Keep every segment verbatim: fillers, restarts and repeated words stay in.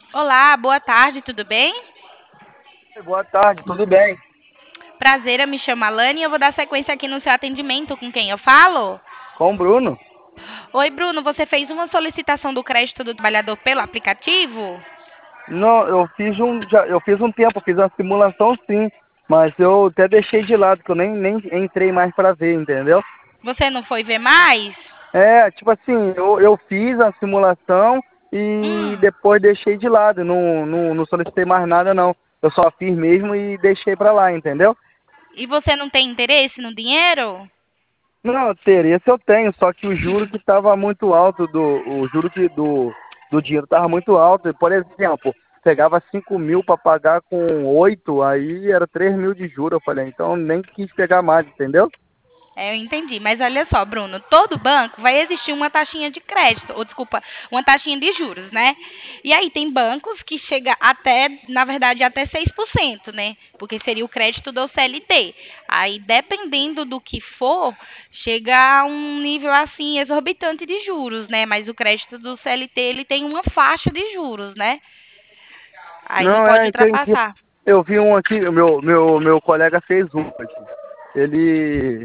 Olá, boa tarde, tudo bem? Boa tarde, tudo bem? Prazer, eu me chamo Alane e eu vou dar sequência aqui no seu atendimento com quem eu falo. Com o Bruno? Oi, Bruno, você fez uma solicitação do crédito do trabalhador pelo aplicativo? Não, eu fiz um, já, eu fiz um tempo, fiz uma simulação sim, mas eu até deixei de lado, que eu nem, nem entrei mais para ver, entendeu? Você não foi ver mais? É, tipo assim, eu, eu fiz a simulação e Hum, depois deixei de lado, não, não, não solicitei mais nada não. Eu só fiz mesmo e deixei para lá, entendeu? e você não tem interesse no dinheiro? Não, interesse eu tenho, só que o juro que estava muito alto, do, o juro que do, do dinheiro estava muito alto. Por exemplo, pegava cinco mil para pagar com oito, aí era três mil de juro. Eu falei, então nem quis pegar mais, entendeu? É, eu entendi, mas olha só, Bruno, todo banco vai existir uma taxinha de crédito, ou desculpa, uma taxinha de juros, né? E aí tem bancos que chega até, na verdade, até seis por cento, né? Porque seria o crédito do C L T. Aí, dependendo do que for, chega a um nível assim exorbitante de juros, né? Mas o crédito do C L T, ele tem uma faixa de juros, né? Aí não Não, pode é, entendi. ultrapassar. Eu vi um aqui, o meu, meu, meu colega fez um hoje. Ele,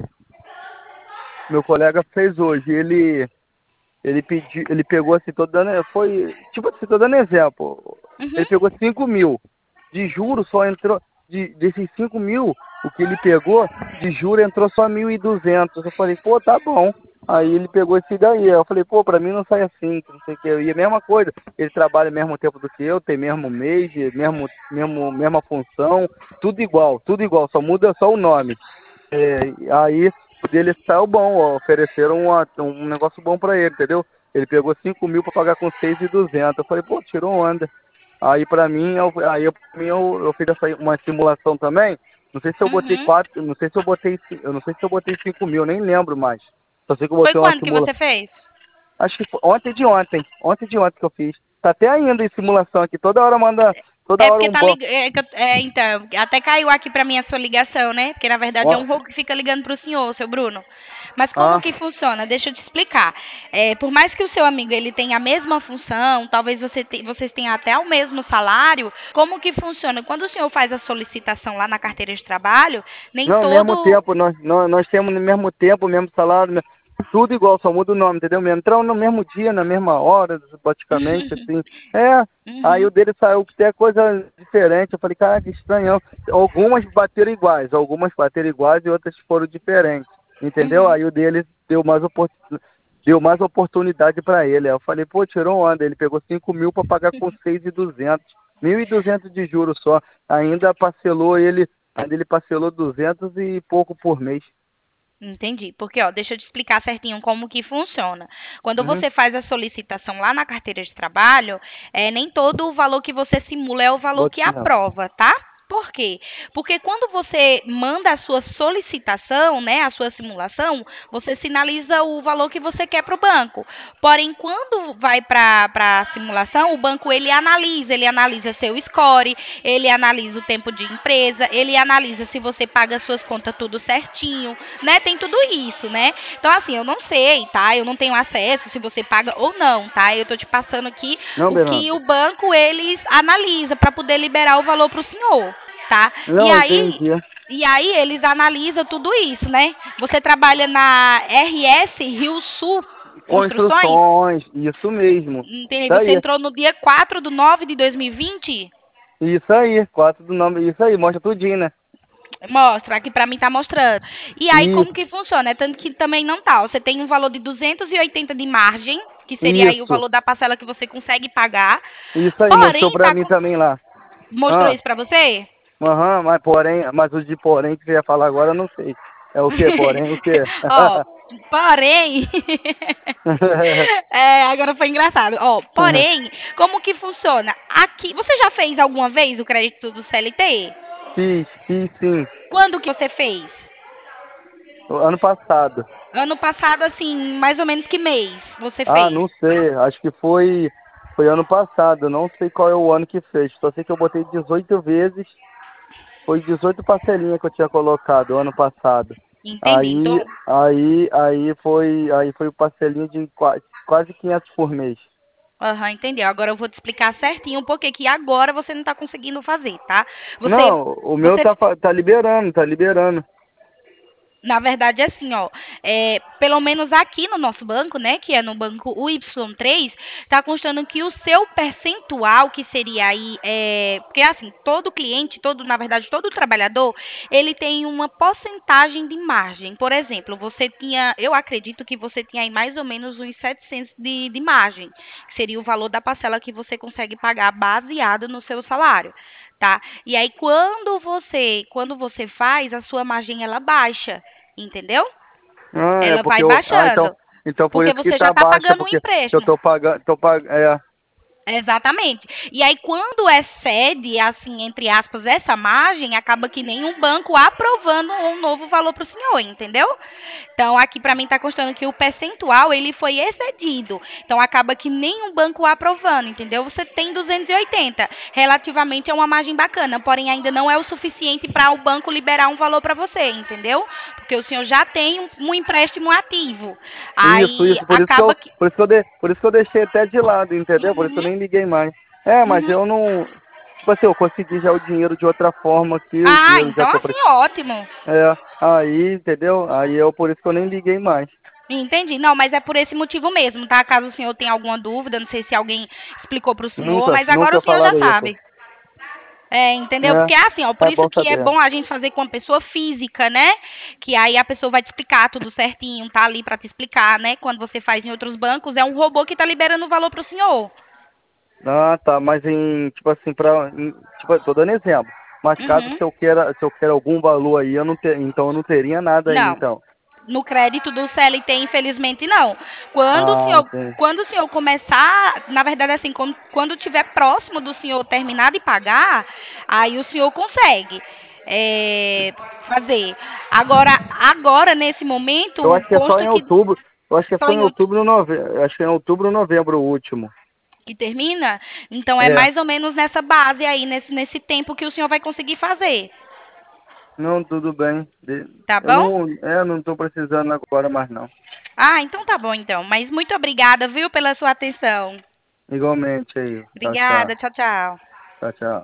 meu colega fez hoje, ele, ele pediu, ele pegou assim, tô dando, foi, tipo assim, tô dando exemplo. Uhum, Ele pegou cinco mil. De juros só entrou, de, desses cinco mil, o que ele pegou, de juro entrou só mil e duzentos. Eu falei, pô, tá bom. Aí ele pegou esse daí. Eu falei, pô, pra mim não sai assim, que não sei o que. E a mesma coisa, ele trabalha o mesmo tempo do que eu, tem mesmo mês, mesmo, mesmo, mesma função, tudo igual, tudo igual, só muda só o nome. É, aí o dele saiu bom, ó, ofereceram uma, um negócio bom pra ele, entendeu? Ele pegou cinco mil pra pagar com seis e duzentos. Eu falei, pô, tirou onda. Aí pra mim, eu, aí eu, pra mim eu, eu fiz essa, uma simulação também. Não sei se eu botei uhum. quatro, não sei se eu botei, ci- eu não sei se eu botei cinco mil, nem lembro mais. Só sei que eu Foi botei uma quando que simulação. você fez? Acho que foi ontem de ontem, ontem de ontem que eu fiz. Tá até ainda em simulação aqui, toda hora manda, toda É hora porque um tá banco. ligando. É, que eu- é, então, até caiu aqui pra mim a sua ligação, né? Porque na verdade é um roubo que fica ligando pro senhor, seu Bruno. Mas como Ah, que funciona? Deixa eu te explicar. É, por mais que o seu amigo ele tenha a mesma função, talvez você te- vocês tenham até o mesmo salário, como que funciona? Quando o senhor faz a solicitação lá na carteira de trabalho, nem não, ao mesmo todo. tempo, nós, nós, nós temos no mesmo tempo, o mesmo salário, me- tudo igual, só muda o nome, entendeu? Mesmo. Entramos no mesmo dia, na mesma hora, praticamente, assim. É, aí Uhum, o dele saiu que tem coisa diferente. Eu falei, cara, que estranhão. Algumas bateram iguais, algumas bateram iguais e outras foram diferentes, entendeu? uhum. Aí o dele deu mais oportunidade. Deu mais oportunidade para ele. Aí eu falei, pô, tirou onda. Ele pegou cinco mil para pagar com seis mil e duzentos. mil e duzentos de juros só. Ainda parcelou ele Ainda ele parcelou duzentos e pouco por mês. Entendi. Porque, ó, deixa eu te explicar certinho como que funciona. Quando Uhum. você faz a solicitação lá na carteira de trabalho, é, nem todo o valor que você simula é o valor Bota que assim, ó. aprova, tá? Por quê? Porque quando você manda a sua solicitação, né, a sua simulação, você sinaliza o valor que você quer para o banco. Porém, quando vai para a simulação, o banco ele analisa, ele analisa seu score, ele analisa o tempo de empresa, ele analisa se você paga suas contas tudo certinho, né? Tem tudo isso, né? Então, assim, eu não sei, tá? Eu não tenho acesso se você paga ou não, tá? Eu tô te passando aqui Não, o que Bernardo. o banco eles analisa para poder liberar o valor pro senhor, tá? E Não, aí, entendi. e aí eles analisam tudo isso, né? Você trabalha na R S Rio Sul Construções? Construções, isso mesmo. Entendeu? Isso Você aí. entrou no dia quatro de nove de dois mil e vinte? Isso aí. Quatro do nome. Isso aí, mostra tudinho, né? Mostra, aqui pra mim tá mostrando. E aí, como Isso, que funciona? É tanto que também não tá. Você tem um valor de duzentos e oitenta de margem, que seria aí o isso. valor da parcela que você consegue pagar. Isso aí, mostrou Porém, pra tá mim com... também lá. Mostrou Ah, isso pra você? aham, mas porém, mas o de porém que você ia falar agora eu não sei. É o quê? Porém o quê? Ó, porém... é, agora foi engraçado. Ó, porém, como que funciona? Aqui, você já fez alguma vez o crédito do C L T? Fiz, fiz sim. Quando que você fez? Ano passado. Ano passado, assim, mais ou menos que mês você Ah, fez? não sei. Acho que foi, foi ano passado. Eu não sei qual é o ano que fez. Só sei que eu botei dezoito vezes. Foi dezoito parcelinhas que eu tinha colocado ano passado. Entendi. Aí, Então, aí, aí foi, aí foi parcelinha de quase, quase quinhentos por mês. Aham, entendeu. Agora eu vou te explicar certinho por que que agora você não está conseguindo fazer, tá? Você, Não, o meu você tá, fa- tá liberando, tá liberando. Na verdade, é assim, ó, é, pelo menos aqui no nosso banco, né, que é no banco U Y três, tá constando que o seu percentual, que seria aí, é, porque assim, todo cliente, todo, na verdade, todo trabalhador, ele tem uma porcentagem de margem. Por exemplo, você tinha, eu acredito que você tinha aí mais ou menos uns setecentos de, de margem, que seria o valor da parcela que você consegue pagar baseado no seu salário, tá? E aí, quando você, quando você faz, a sua margem ela baixa. Entendeu? Ah, é Ela porque vai eu. Ah, então. baixando. Então por Porque isso que você já tá está baixa, pagando um porque eu empréstimo. tô pagando. Tô pag... É. Exatamente. E aí, quando excede, assim, entre aspas, essa margem, acaba que nenhum banco aprovando um novo valor para o senhor, entendeu? Então, aqui para mim está constando que o percentual ele foi excedido. Então, acaba que nenhum banco aprovando, entendeu? Você tem duzentos e oitenta. Relativamente é uma margem bacana, porém ainda não é o suficiente para o banco liberar um valor para você, entendeu? Porque o senhor já tem um, um empréstimo ativo. Isso, Aí isso. Por isso que acaba eu. que. Por isso que eu, de... por isso que eu deixei até de lado, entendeu? Por isso que eu Uhum, nem liguei mais. É, mas uhum. eu não. Tipo assim, eu consegui já o dinheiro de outra forma aqui, o Ah, dinheiro já então que eu assim, preciso. ótimo. É, aí, entendeu? Aí eu por isso que eu nem liguei mais. Entendi. Não, mas é por esse motivo mesmo, tá? Caso o senhor tenha alguma dúvida, não sei se alguém explicou para o senhor, Nunca, mas agora nunca o senhor já falaram isso. sabe. É, entendeu? Porque é assim, ó, É, por é isso bom que é saber. bom a gente fazer com uma pessoa física, né? Que aí a pessoa vai te explicar tudo certinho, tá ali para te explicar, né? Quando você faz em outros bancos, é um robô que tá liberando o valor pro senhor. Ah, tá, mas em, tipo assim, pra, em, tipo, tô dando exemplo. Mas caso Uhum. se eu queira, se eu quero algum valor aí, eu não ter, então eu não teria nada aí, Não. então. No crédito do C L T, infelizmente, não. Quando o Ah, senhor, entendi. quando o senhor começar, na verdade, assim, quando, quando tiver próximo do senhor terminar de pagar, aí o senhor consegue é, fazer. Agora, agora, nesse Eu momento, acho que é só consta em que outubro. Eu acho que é só só em em outubro outubro, novembro. Acho que é em outubro, novembro o último. que termina, então é É. mais ou menos nessa base aí, nesse, nesse tempo que o senhor vai conseguir fazer, Não, tudo bem. De- tá Eu bom? não, é, não tô precisando agora mais não. Ah, então tá bom, então. Mas muito obrigada, viu, pela sua atenção. Igualmente aí. Tchau, tchau. Obrigada, tchau, tchau. Tchau, tchau.